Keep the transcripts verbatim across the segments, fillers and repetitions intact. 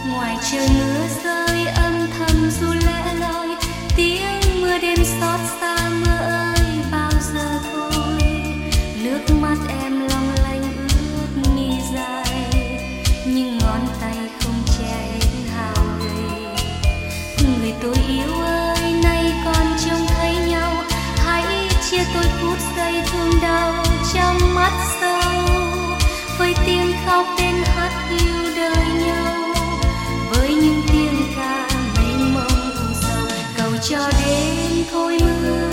ngoài trời mưa rơi âm thầm dù lẻ loi, tiếng mưa đêm xót xa mưa ơi bao giờ thôi. Nước mắt em long lanh ướt mi dài, nhưng ngón tay không che hết hao gầy. Người tôi yêu ơi, nay còn trông thấy nhau, hãy chia tôi phút giây thương đau trong mắt sâu, với tiếng khóc bên hát hiu đời nhau, với những tiếng ca mênh mông u sầu. Cầu cho đêm thôi mưa,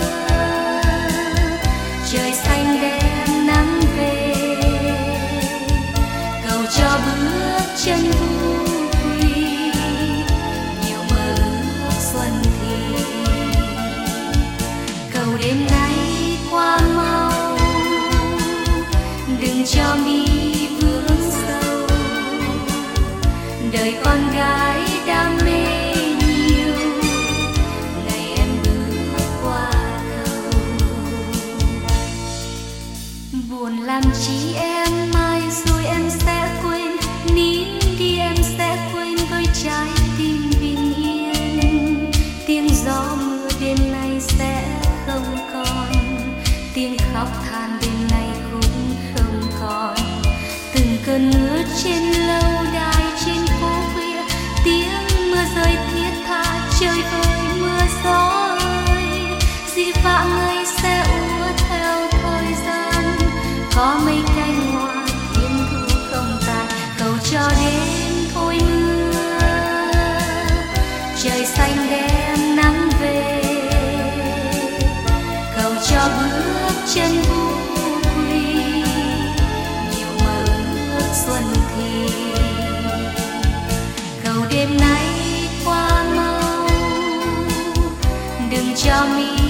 trời xanh đem nắng về, cầu cho bước chân vui nhiều mơ ước xuân thì. Cầu đêm nay qua mau, đừng cho mi vướng sâu, đời con gái đam mê nhiều, ngày em bước qua cầu. Buồn làm chi em, mai rồi em sẽ quên, nín đi em sẽ quên với trái tim bình yên. Tiếng gió mưa đêm nay sẽ không còn, tiếng khóc than đêm nay cũng không còn. Từng cơn mưa trên lâu đài trên phố khuya, tiếng mưa rơi thiết tha trời ơi mưa gió ơi. Dĩ vãng ấy sẽ úa theo thời gian, có mấy cánh hoa thiên thu không tàn. Cầu cho đêm thôi mưa, trời xanh đem nắng về, cầu cho bước chân vui nhiều mơ ước xuân thì. Cầu đêm nay qua mau, đừng cho mi